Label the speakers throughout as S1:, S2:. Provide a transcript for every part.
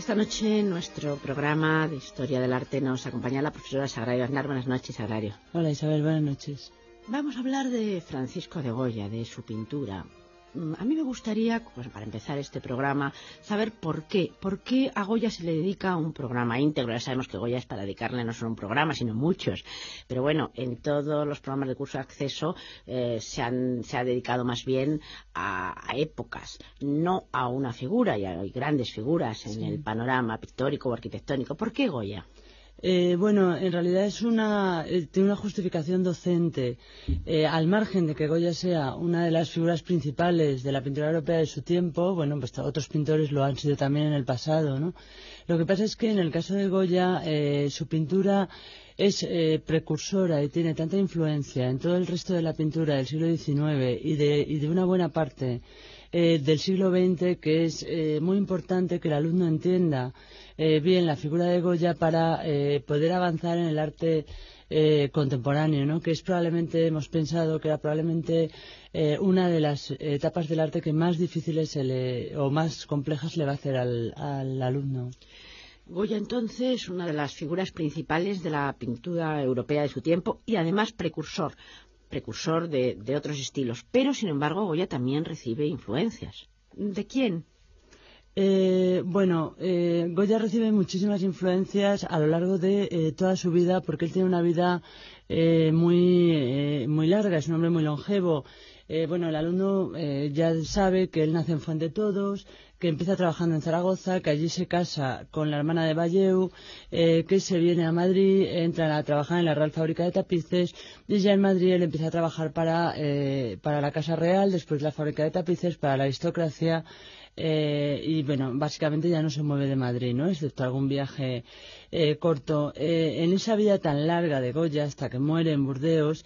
S1: Esta noche en nuestro programa de Historia del Arte nos acompaña la profesora Sagrario Aznar. Buenas noches, Sagrario.
S2: Hola Isabel, buenas noches.
S1: Vamos a hablar de Francisco de Goya, de su pintura. A mí me gustaría, pues, para empezar este programa, saber por qué a Goya se le dedica un programa íntegro. Ya sabemos que Goya es para dedicarle no solo un programa, sino muchos. Pero bueno, en todos los programas de curso de acceso se ha dedicado más bien a épocas, no a una figura, y hay grandes figuras en el panorama pictórico o arquitectónico. ¿Por qué Goya?
S2: Bueno, en realidad tiene una justificación docente. Al margen de que Goya sea una de las figuras principales de la pintura europea de su tiempo, bueno, pues otros pintores lo han sido también en el pasado, ¿no? Lo que pasa es que en el caso de Goya, su pintura es precursora y tiene tanta influencia en todo el resto de la pintura del siglo XIX y de una buena parte del siglo XX, que es muy importante que el alumno entienda bien la figura de Goya para poder avanzar en el arte contemporáneo, ¿no? Que es probablemente, hemos pensado que era probablemente una de las etapas del arte que más difíciles o más complejas le va a hacer al alumno.
S1: Goya, entonces, una de las figuras principales de la pintura europea de su tiempo y además precursor de otros estilos. Pero, sin embargo, Goya también recibe influencias. ¿De quién?
S2: Goya recibe muchísimas influencias a lo largo de toda su vida, porque él tiene una vida muy larga, es un hombre muy longevo. El alumno ya sabe que él nace en Fuendetodos, que empieza trabajando en Zaragoza, que allí se casa con la hermana de Balleu, que se viene a Madrid, entra a trabajar en la Real Fábrica de Tapices, y ya en Madrid él empieza a trabajar para la Casa Real, después la Fábrica de Tapices, para la aristocracia. Básicamente ya no se mueve de Madrid, ¿no? Excepto algún viaje corto. En esa vida tan larga de Goya, hasta que muere en Burdeos,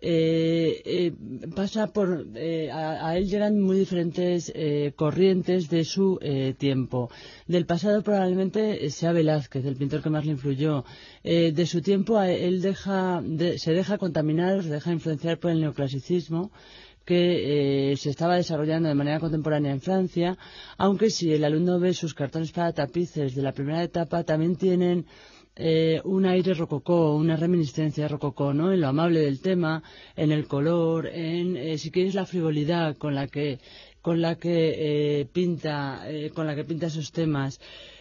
S2: pasa por... a él llegan muy diferentes corrientes de su tiempo. Del pasado probablemente sea Velázquez, el pintor que más le influyó. De su tiempo él se deja contaminar, se deja influenciar por el neoclasicismo, que se estaba desarrollando de manera contemporánea en Francia, aunque si el alumno ve sus cartones para tapices de la primera etapa, también tienen un aire rococó, una reminiscencia rococó, ¿no? En lo amable del tema, en el color, en, si quieres, la frivolidad con la que pinta esos temas.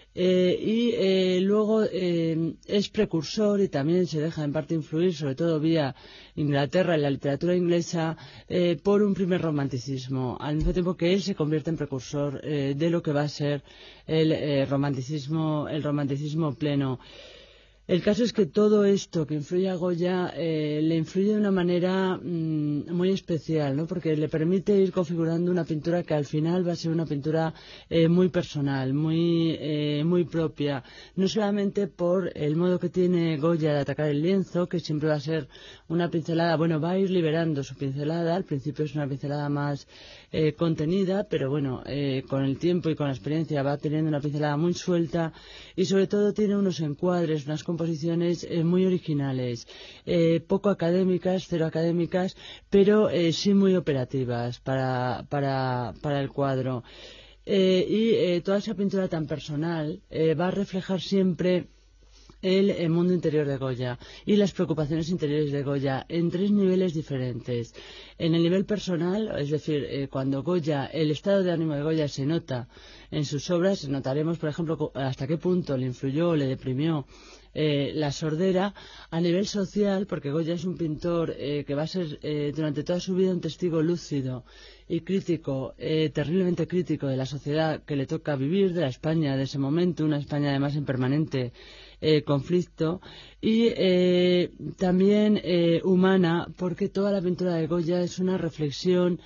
S2: Luego es precursor y también se deja en parte influir, sobre todo vía Inglaterra, en la literatura inglesa, por un primer romanticismo, al mismo tiempo que él se convierte en precursor de lo que va a ser el romanticismo pleno. El caso es que todo esto que influye a Goya le influye de una manera muy especial, ¿no? Porque le permite ir configurando una pintura que al final va a ser una pintura muy personal, muy propia, no solamente por el modo que tiene Goya de atacar el lienzo, que siempre va a ser una pincelada, va a ir liberando su pincelada. Al principio es una pincelada más contenida, pero con el tiempo y con la experiencia va teniendo una pincelada muy suelta, y sobre todo tiene unos encuadres, unas composiciones muy originales, poco académicas, cero académicas, pero sí muy operativas para el cuadro. Toda esa pintura tan personal va a reflejar siempre el mundo interior de Goya y las preocupaciones interiores de Goya en tres niveles diferentes. En el nivel personal, es decir, cuando Goya, el estado de ánimo de Goya se nota en sus obras, notaremos, por ejemplo, hasta qué punto le influyó o le deprimió la sordera. A nivel social, porque Goya es un pintor que va a ser durante toda su vida un testigo lúcido y crítico, terriblemente crítico de la sociedad que le toca vivir, de la España de ese momento, una España además en permanente conflicto, y también humana, porque toda la pintura de Goya es una reflexión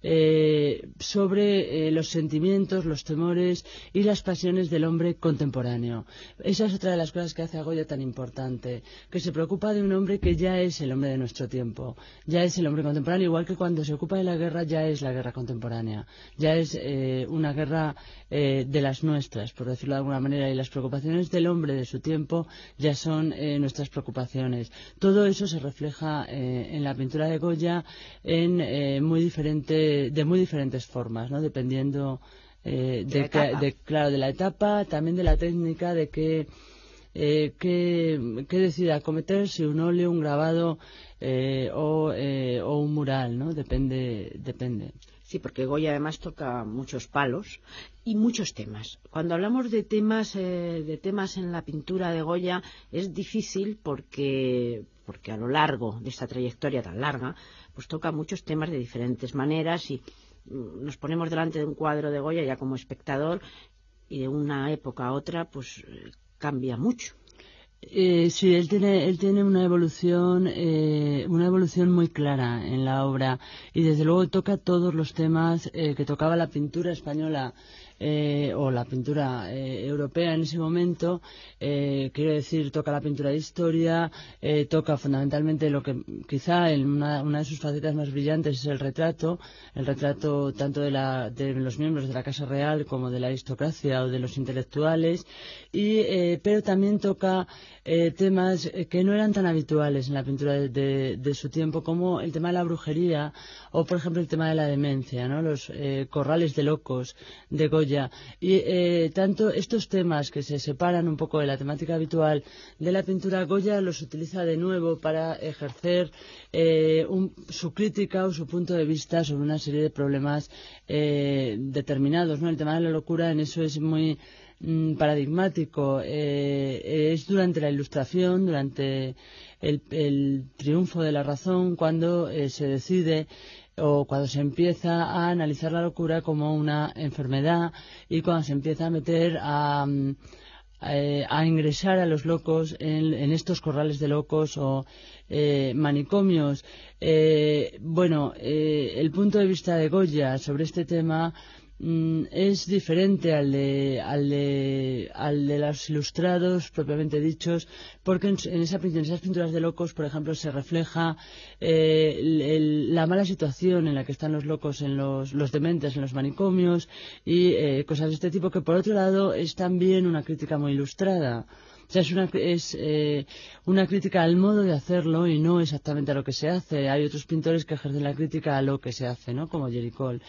S2: sobre los sentimientos, los temores y las pasiones del hombre contemporáneo. Esa es otra de las cosas que hace a Goya tan importante, que se preocupa de un hombre que ya es el hombre de nuestro tiempo, ya es el hombre contemporáneo, igual que cuando se ocupa de la guerra ya es la guerra contemporánea, ya es una guerra de las nuestras, por decirlo de alguna manera, y las preocupaciones del hombre de su tiempo ya son nuestras preocupaciones. Todo eso se refleja en la pintura de Goya de muy diferentes formas, ¿no? Dependiendo de la etapa, también de la técnica, de qué decide acometer, si un óleo, un grabado o un mural, ¿no? Depende.
S1: Sí, porque Goya además toca muchos palos y muchos temas. Cuando hablamos de temas en la pintura de Goya es difícil porque a lo largo de esta trayectoria tan larga, pues toca muchos temas de diferentes maneras y nos ponemos delante de un cuadro de Goya ya como espectador y de una época a otra pues cambia mucho.
S2: Sí, él tiene una evolución muy clara en la obra y desde luego toca todos los temas que tocaba la pintura española o la pintura europea en ese momento. Quiero decir, toca la pintura de historia, toca fundamentalmente lo que quizá en una de sus facetas más brillantes es el retrato tanto de los miembros de la Casa Real como de la aristocracia o de los intelectuales, pero también toca temas que no eran tan habituales en la pintura de su tiempo, como el tema de la brujería o, por ejemplo, el tema de la demencia, ¿no? Los corrales de locos de Goya. Y tanto estos temas que se separan un poco de la temática habitual de la pintura, Goya los utiliza de nuevo para ejercer su crítica o su punto de vista sobre una serie de problemas determinados, ¿no? El tema de la locura en eso es muy paradigmático. Es durante la Ilustración, durante el triunfo de la razón, cuando se decide o cuando se empieza a analizar la locura como una enfermedad y cuando se empieza a meter a ingresar a los locos en estos corrales de locos o manicomios. El punto de vista de Goya sobre este tema es diferente al de los ilustrados propiamente dichos, porque en esas pinturas de locos, por ejemplo, se refleja la mala situación en la que están los locos, en los dementes en los manicomios y cosas de este tipo, que por otro lado es también una crítica muy ilustrada. O sea, es una crítica al modo de hacerlo y no exactamente a lo que se hace. Hay otros pintores que ejercen la crítica a lo que se hace, ¿no? Como Géricault.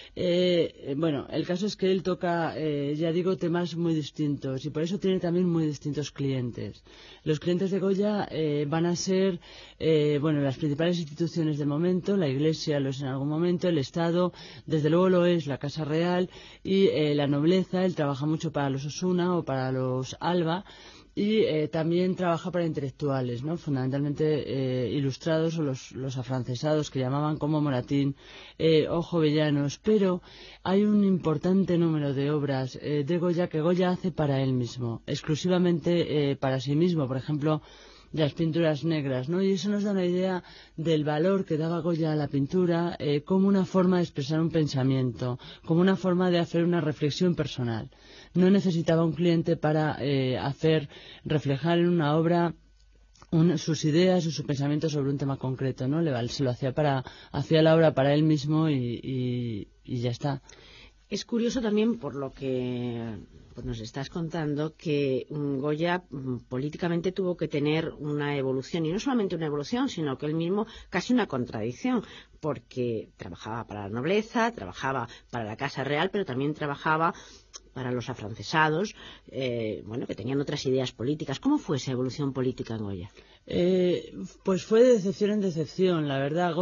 S2: El caso es que él toca, ya digo, temas muy distintos y por eso tiene también muy distintos clientes. Los clientes de Goya van a ser, las principales instituciones del momento. La Iglesia lo es en algún momento, el Estado, desde luego lo es, la Casa Real y la nobleza. Él trabaja mucho para los Osuna o para los Alba. Y también trabaja para intelectuales, ¿no? Fundamentalmente ilustrados o los afrancesados que llamaban, como Moratín o Jovellanos. Pero hay un importante número de obras de Goya que Goya hace para él mismo, exclusivamente para sí mismo. Por ejemplo, las pinturas negras, ¿no? Y eso nos da una idea del valor que daba Goya a la pintura como una forma de expresar un pensamiento, como una forma de hacer una reflexión personal. No necesitaba un cliente para hacer reflejar en una obra sus ideas o su pensamiento sobre un tema concreto, ¿no? Se lo hacía la obra para él mismo y ya está.
S1: Es curioso también, por lo que nos estás contando, que Goya políticamente tuvo que tener una evolución, y no solamente una evolución, sino que él mismo casi una contradicción, porque trabajaba para la nobleza, trabajaba para la Casa Real, pero también trabajaba para los afrancesados, que tenían otras ideas políticas. ¿Cómo fue esa evolución política en Goya?
S2: Pues fue de decepción en decepción, la verdad.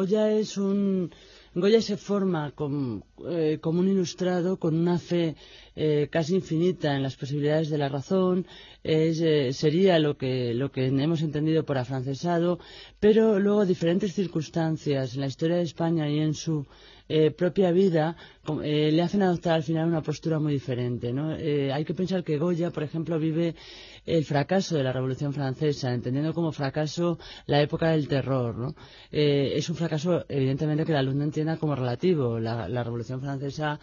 S2: Goya se forma como un ilustrado con una fe casi infinita en las posibilidades de la razón. Sería lo que hemos entendido por afrancesado, pero luego diferentes circunstancias en la historia de España y en su propia vida le hacen adoptar al final una postura muy diferente, ¿no? Hay que pensar que Goya, por ejemplo, vive el fracaso de la Revolución Francesa, entendiendo como fracaso la época del terror, ¿no? Es un fracaso, evidentemente, que la luz no entienda como relativo. La Revolución Francesa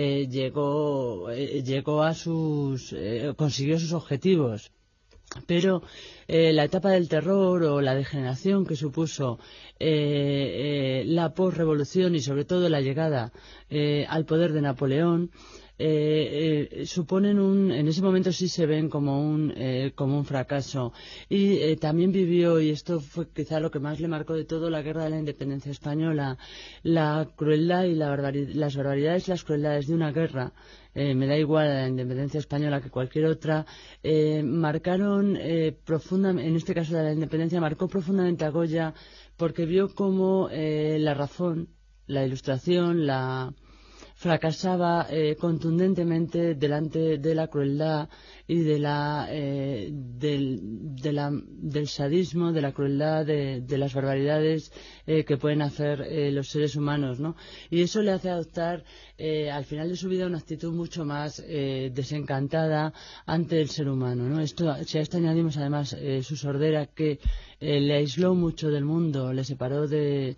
S2: consiguió sus objetivos. Pero la etapa del terror o la degeneración que supuso la posrevolución y sobre todo la llegada al poder de Napoleón suponen en ese momento sí se ven como un fracaso. Y también vivió, y esto fue quizá lo que más le marcó de todo, la guerra de la independencia española, la crueldad y las barbaridades y las crueldades de una guerra. Me da igual la independencia española que cualquier otra, marcaron profundamente, en este caso de la independencia, marcó profundamente a Goya porque vio cómo la razón, la ilustración, fracasaba contundentemente delante de la crueldad y del sadismo, de la crueldad, de las barbaridades que pueden hacer los seres humanos, ¿no? Y eso le hace adoptar al final de su vida una actitud mucho más desencantada ante el ser humano, ¿no? Si a esto añadimos además su sordera que le aisló mucho del mundo, le separó de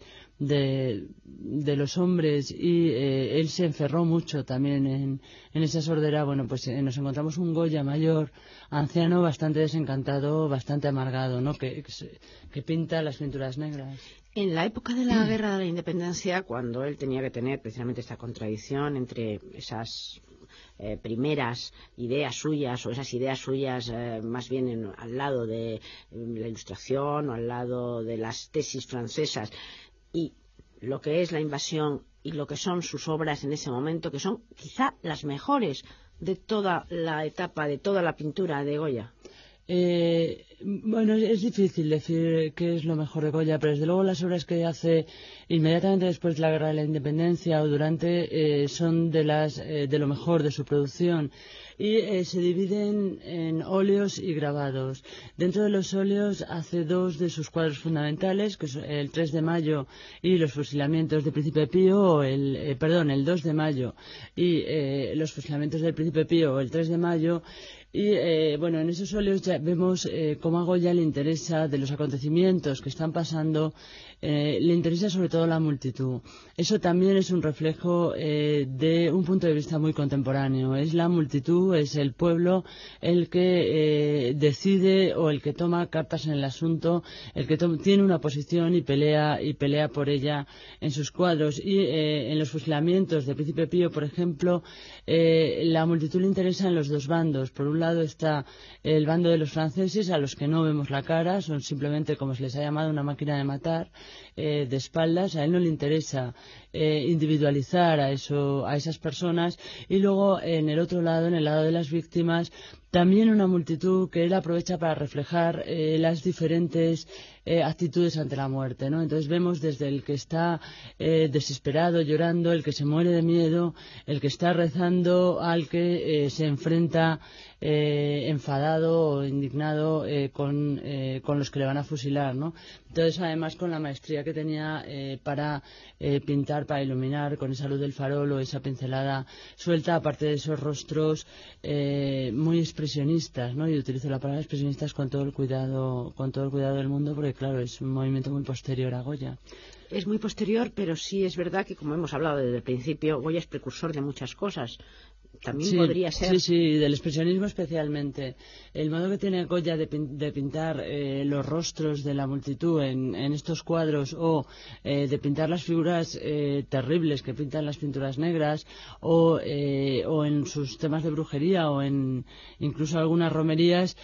S2: los hombres y él se encerró mucho también en esa sordera. Bueno, pues nos encontramos un Goya mayor, anciano, bastante desencantado, bastante amargado, ¿no? Que pinta las pinturas negras.
S1: En la época de la Guerra de la Independencia, cuando él tenía que tener precisamente esta contradicción entre esas primeras ideas suyas, o esas ideas suyas más bien al lado de la Ilustración o al lado de las tesis francesas, y lo que es la invasión y lo que son sus obras en ese momento, que son quizá las mejores de toda la etapa, de toda la pintura de Goya.
S2: Bueno, es difícil decir qué es lo mejor de Goya, pero desde luego las obras que hace inmediatamente después de la Guerra de la Independencia o durante son de lo mejor de su producción. Y se dividen en óleos y grabados. Dentro de los óleos hace dos de sus cuadros fundamentales, que son el 3 de mayo y los fusilamientos del Príncipe Pío, el 2 de mayo y los fusilamientos del Príncipe Pío, el 3 de mayo. Y bueno, en esos óleos ya vemos cómo a Goya le interesa, de los acontecimientos que están pasando, le interesa sobre todo la multitud. Eso también es un reflejo de un punto de vista muy contemporáneo. Es la multitud, es el pueblo el que decide o el que toma cartas en el asunto, el que tiene una posición y pelea por ella en sus cuadros. Y en los fusilamientos de Príncipe Pío, por ejemplo, la multitud le interesa en los dos bandos. Por un lado está el bando de los franceses, a los que no vemos la cara, son simplemente, como se les ha llamado, una máquina de matar, de espaldas. A él no le interesa individualizar a esas personas. Y luego en el otro lado, en el lado de las víctimas, también una multitud que él aprovecha para reflejar las diferentes actitudes ante la muerte, ¿no? Entonces vemos desde el que está desesperado, llorando, el que se muere de miedo, el que está rezando, al que se enfrenta enfadado o indignado con los que le van a fusilar, ¿no? Entonces, además, con la maestría que tenía para pintar, para iluminar, con esa luz del farol o esa pincelada suelta, aparte de esos rostros muy expresionistas, ¿no? Y utilizo la palabra expresionistas con todo el cuidado del mundo, porque claro, es un movimiento muy posterior a Goya.
S1: Es muy posterior, pero sí es verdad que, como hemos hablado desde el principio, Goya es precursor de muchas cosas. También
S2: sí,
S1: podría ser.
S2: Sí, del expresionismo especialmente. El modo que tiene Goya de pintar los rostros de la multitud en estos cuadros, o de pintar las figuras terribles que pintan las pinturas negras, o en sus temas de brujería, o en incluso algunas romerías,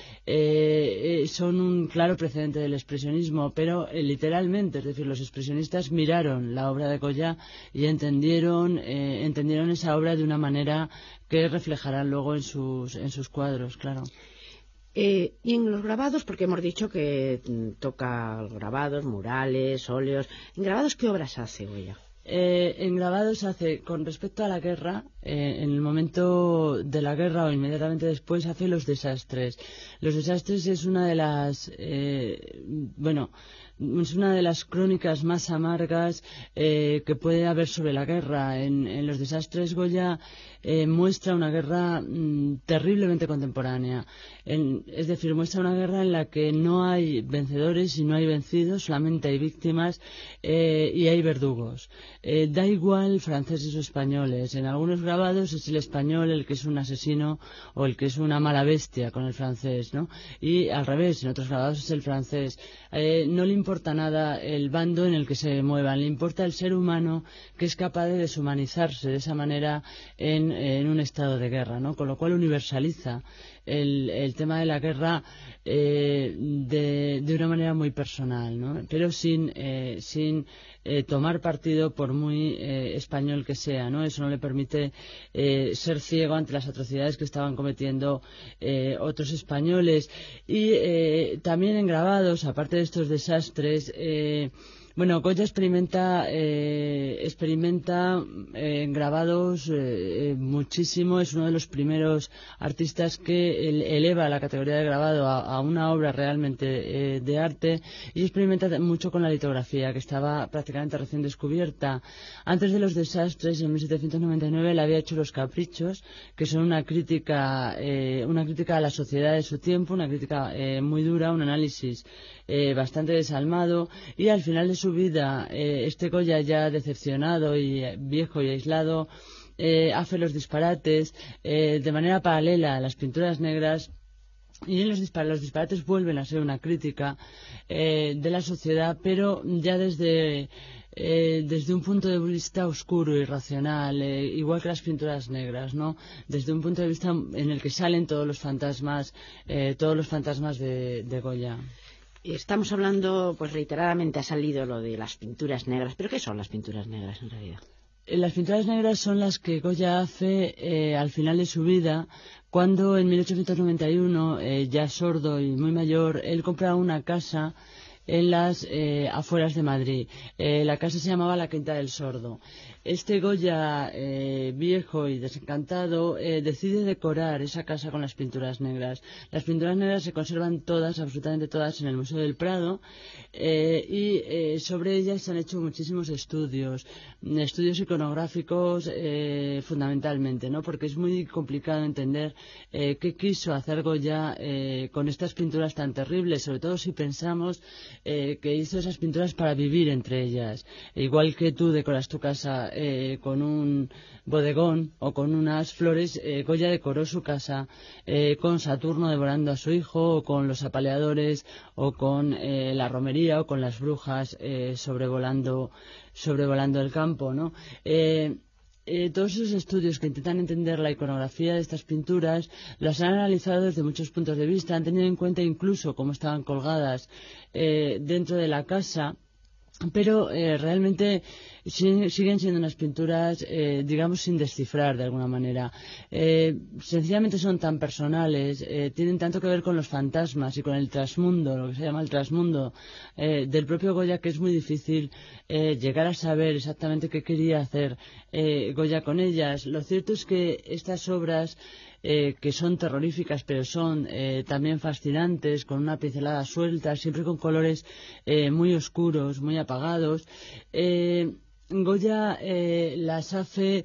S2: son un claro precedente del expresionismo, pero literalmente, es decir, los expresionistas miraron la obra de Goya y entendieron esa obra de una manera que reflejarán luego en sus cuadros, claro.
S1: Y en los grabados, porque hemos dicho que toca grabados, murales, óleos. ¿En grabados qué obras hace Goya?
S2: En grabados hace, con respecto a la guerra, en el momento de la guerra o inmediatamente después, hace los desastres. Los desastres es una de las es una de las crónicas más amargas que puede haber sobre la guerra. En los desastres Goya muestra una guerra terriblemente contemporánea. Es decir, muestra una guerra en la que no hay vencedores y no hay vencidos, solamente hay víctimas y hay verdugos. Da igual franceses o españoles. En algunos grabados es el español el que es un asesino o el que es una mala bestia con el francés, ¿no? Y al revés, en otros grabados es el francés. No le importa nada el bando en el que se muevan, le importa el ser humano que es capaz de deshumanizarse de esa manera en un estado de guerra, ¿no? Con lo cual universaliza el tema de la guerra de una manera muy personal, ¿no? Pero sin tomar partido por muy español que sea, ¿no? Eso no le permite ser ciego ante las atrocidades que estaban cometiendo otros españoles. Y también en grabados, aparte de estos desastres, bueno, Goya experimenta en grabados muchísimo. Es uno de los primeros artistas que eleva la categoría de grabado a una obra realmente de arte, y experimenta mucho con la litografía, que estaba prácticamente recién descubierta. Antes de los desastres, en 1799, él había hecho Los Caprichos, que son una crítica a la sociedad de su tiempo, una crítica muy dura, un análisis bastante desalmado, y al final de su vida, este Goya ya decepcionado y viejo y aislado, hace Los Disparates de manera paralela a las pinturas negras. Y en los disparates vuelven a ser una crítica de la sociedad, pero ya desde un punto de vista oscuro y racional, igual que las pinturas negras, ¿no? Desde un punto de vista en el que salen todos los fantasmas de Goya.
S1: Estamos hablando, pues reiteradamente ha salido lo de las pinturas negras, pero ¿qué son las pinturas negras en realidad?
S2: Las pinturas negras son las que Goya hace al final de su vida, cuando en 1891, ya sordo y muy mayor, él compra una casa en las afueras de Madrid. La casa se llamaba La Quinta del Sordo. Este Goya, viejo y desencantado, decide decorar esa casa con las pinturas negras. Las pinturas negras se conservan todas, absolutamente todas, en el Museo del Prado, y sobre ellas se han hecho muchísimos estudios iconográficos, fundamentalmente, ¿no? Porque es muy complicado entender qué quiso hacer Goya con estas pinturas tan terribles, sobre todo si pensamos que hizo esas pinturas para vivir entre ellas. Igual que tú decoras tu casa con un bodegón o con unas flores, Goya decoró su casa con Saturno devorando a su hijo, o con los apaleadores, o con la romería, o con las brujas sobrevolando el campo, ¿no? Todos esos estudios que intentan entender la iconografía de estas pinturas las han analizado desde muchos puntos de vista, han tenido en cuenta incluso cómo estaban colgadas dentro de la casa, pero realmente siguen siendo unas pinturas, digamos, sin descifrar de alguna manera. Sencillamente son tan personales, tienen tanto que ver con los fantasmas y con el trasmundo, lo que se llama el trasmundo del propio Goya, que es muy difícil llegar a saber exactamente qué quería hacer Goya con ellas. Lo cierto es que estas obras, que son terroríficas, pero son también fascinantes, con una pincelada suelta, siempre con colores muy oscuros, muy apagados. Goya las hace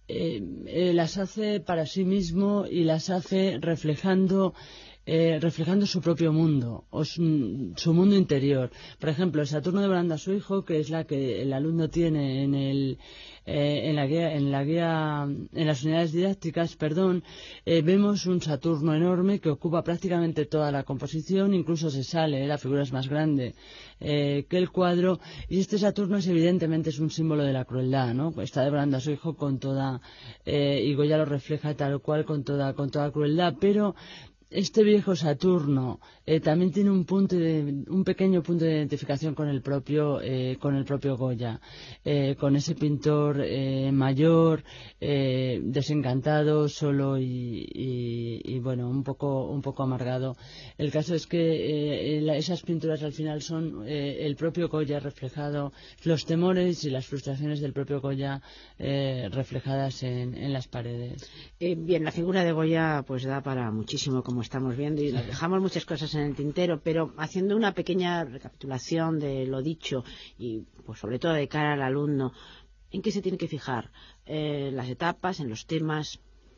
S2: para sí mismo, y las hace reflejando su propio mundo, o su mundo interior. Por ejemplo, el Saturno devorando a su hijo, que es la que el alumno tiene en las unidades didácticas, vemos un Saturno enorme que ocupa prácticamente toda la composición, incluso se sale, la figura es más grande que el cuadro, y este Saturno evidentemente es un símbolo de la crueldad, ¿no? Está devorando a su hijo con toda, y Goya lo refleja tal cual, con toda crueldad, pero este viejo Saturno también tiene un pequeño punto de identificación con el propio Goya, con ese pintor mayor, desencantado, solo y bueno, un poco amargado. El caso es que esas pinturas al final son el propio Goya reflejado, los temores y las frustraciones del propio Goya reflejadas en las paredes.
S1: Bien, la figura de Goya pues da para muchísimo, como estamos viendo, y nos dejamos muchas cosas en el tintero, pero haciendo una pequeña recapitulación de lo dicho, y pues sobre todo de cara al alumno, ¿en qué se tiene que fijar? ¿Las etapas, en los temas?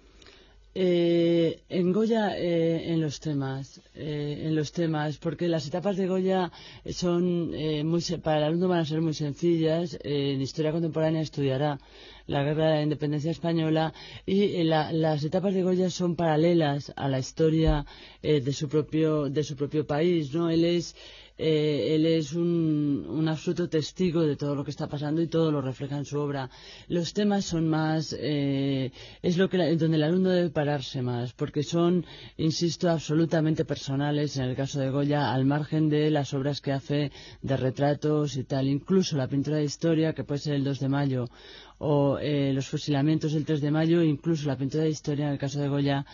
S2: En Goya, en los temas, porque las etapas de Goya son para el alumno van a ser muy sencillas. En historia contemporánea estudiará la guerra de la independencia española, y las etapas de Goya son paralelas a la historia de su propio país, ¿no? Él es un absoluto testigo de todo lo que está pasando y todo lo refleja en su obra. Los temas son más, es donde el alumno debe pararse más, porque son, insisto, absolutamente personales en el caso de Goya, al margen de las obras que hace de retratos y tal. Incluso la pintura de historia, que puede ser el 2 de mayo, o los fusilamientos del 3 de mayo, incluso la pintura de historia, en el caso de Goya,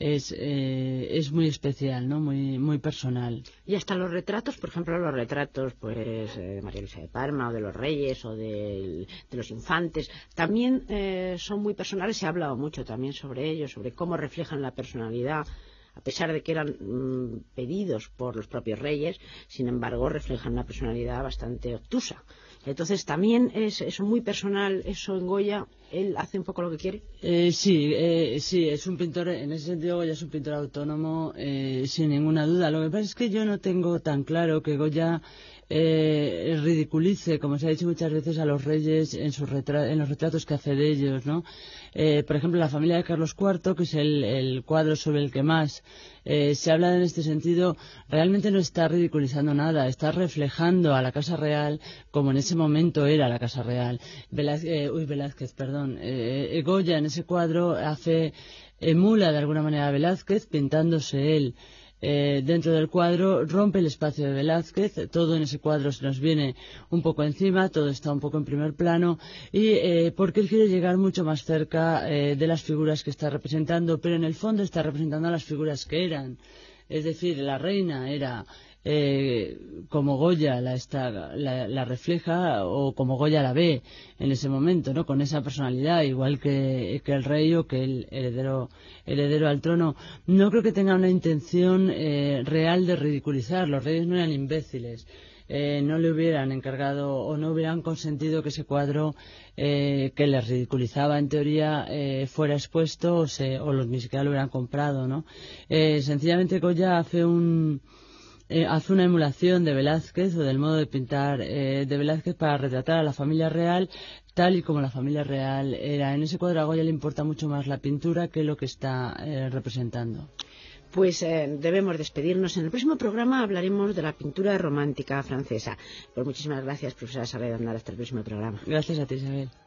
S2: es muy especial, ¿no? Muy personal.
S1: Y hasta los retratos, por ejemplo, los retratos pues de María Luisa de Parma, o de los reyes, o de los infantes, también son muy personales. Se ha hablado mucho también sobre ellos, sobre cómo reflejan la personalidad, a pesar de que eran pedidos por los propios reyes. Sin embargo, reflejan una personalidad bastante obtusa. Entonces también es muy personal eso en Goya. Él hace un poco lo que quiere.
S2: Sí, es un pintor, en ese sentido Goya es un pintor autónomo, sin ninguna duda. Lo que pasa es que yo no tengo tan claro que Goya ridiculice, como se ha dicho muchas veces, a los reyes en los retratos que hace de ellos, ¿no? Por ejemplo, la familia de Carlos IV, que es el cuadro sobre el que más se habla en este sentido, realmente no está ridiculizando nada, está reflejando a la Casa Real como en ese momento era la Casa Real. Velázquez, perdón. Goya en ese cuadro emula de alguna manera a Velázquez, pintándose él dentro del cuadro, rompe el espacio de Velázquez, todo en ese cuadro se nos viene un poco encima, todo está un poco en primer plano, y porque él quiere llegar mucho más cerca de las figuras que está representando, pero en el fondo está representando a las figuras que eran. Es decir, la reina era como Goya la refleja, o como Goya la ve en ese momento, ¿no? Con esa personalidad, igual que el rey o que el heredero al trono. No creo que tenga una intención real de ridiculizar. Los reyes no eran imbéciles. No le hubieran encargado o no hubieran consentido que ese cuadro que les ridiculizaba en teoría fuera expuesto, o ni siquiera lo hubieran comprado, ¿no? Sencillamente Goya hace una emulación de Velázquez, o del modo de pintar de Velázquez, para retratar a la familia real tal y como la familia real era. En ese cuadro a Goya le importa mucho más la pintura que lo que está representando.
S1: Pues debemos despedirnos. En el próximo programa hablaremos de la pintura romántica francesa. Pues muchísimas gracias, profesora Saray Aznar. Hasta el próximo programa.
S2: Gracias a ti, Isabel.